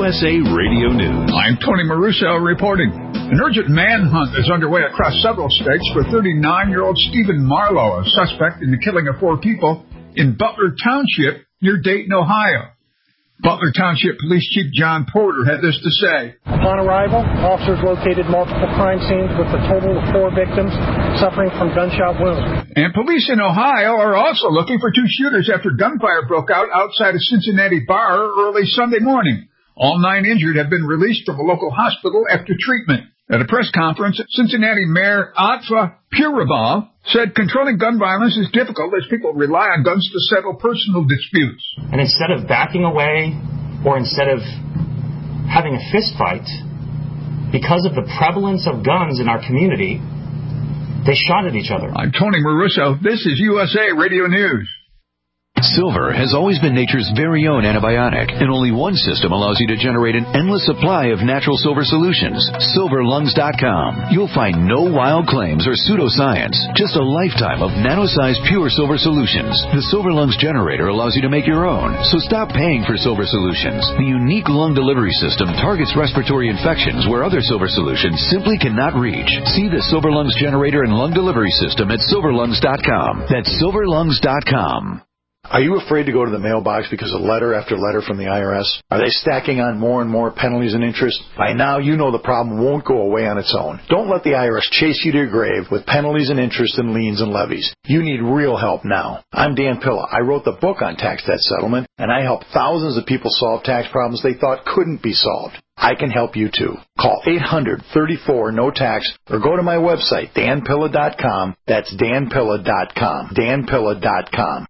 USA Radio News. I'm Tony Maruso reporting. An urgent manhunt is underway across several states for 39-year-old Stephen Marlowe, a suspect in the killing of 4 people in Butler Township near Dayton, Ohio. Butler Township Police Chief John Porter had this to say. Upon arrival, officers located multiple crime scenes with a total of 4 victims suffering from gunshot wounds. And police in Ohio are also looking for 2 shooters after gunfire broke out outside a Cincinnati bar early Sunday morning. All 9 injured have been released from a local hospital after treatment. At a press conference, Cincinnati Mayor Atfa Purabal said controlling gun violence is difficult as people rely on guns to settle personal disputes. And instead of backing away or instead of having a fist fight, because of the prevalence of guns in our community, they shot at each other. I'm Tony Maruso. This is USA Radio News. Silver has always been nature's very own antibiotic, and only one system allows you to generate an endless supply of natural silver solutions. SilverLungs.com. You'll find no wild claims or pseudoscience, just a lifetime of nano-sized pure silver solutions. The Silver Lungs generator allows you to make your own, so stop paying for silver solutions. The unique lung delivery system targets respiratory infections where other silver solutions simply cannot reach. See the Silver Lungs generator and lung delivery system at SilverLungs.com. That's SilverLungs.com. Are you afraid to go to the mailbox because of letter after letter from the IRS? Are they stacking on more and more penalties and interest? By now, you know the problem won't go away on its own. Don't let the IRS chase you to your grave with penalties and interest and liens and levies. You need real help now. I'm Dan Pilla. I wrote the book on tax debt settlement, and I help thousands of people solve tax problems they thought couldn't be solved. I can help you too. Call 800-34-NO-TAX or go to my website, danpilla.com. That's danpilla.com. danpilla.com.